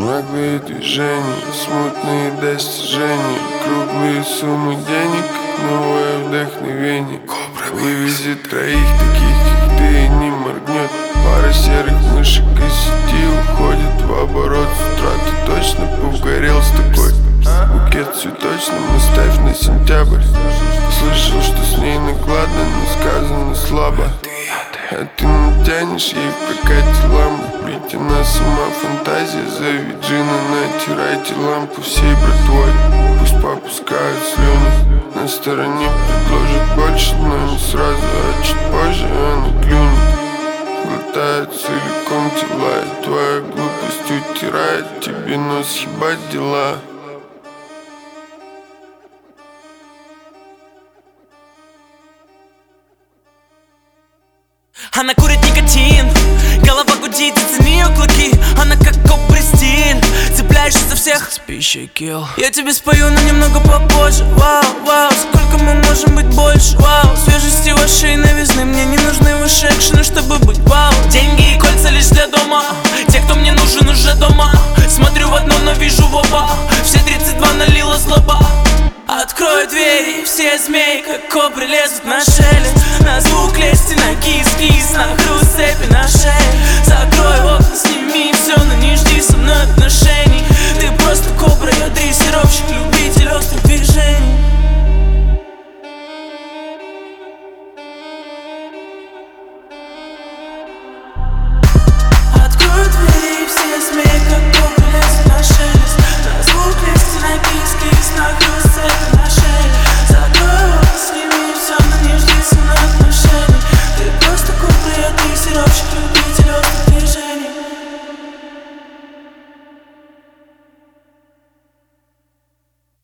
Наглые движения, смутные достижения, круглые суммы денег, новое вдохновение. Вывезет троих таких, как ты, и не моргнет. Пара серых мышек из сети уходит в оборот. С утра ты точно поугорел с такой. Букет цветочный оставь на сентябрь. Слышал, что с ней накладно, но сказано слабо. А ты натянешь ей в прокате лампу. Ведь она сама фантазия. Зови Джина, натирайте лампу всей братвой. Пусть попускают слюни. На стороне предложат больше, но не сразу, а чуть позже она клюнет. Глотает целиком тела, и твоя глупость утирает тебе нос, ебать дела. Она курит никотин, голова гудит, оцени ее клыки. Она как кобра-стиль, цепляешься за всех. Я тебе спою, но немного попозже. Вау, вау, сколько мы можем быть больше. Вау, свежести вашей новизны. Мне не нужны ваши экшены, чтобы быть вау. Деньги и кольца лишь для дома. Те, кто мне нужен, уже дома. Смотрю в одно, но вижу в оба. Все 32 налила злоба. Открою двери, все змеи, как кобры, лезут на шелест. На звук лести, на кис-кис, на хруст цепи на шее.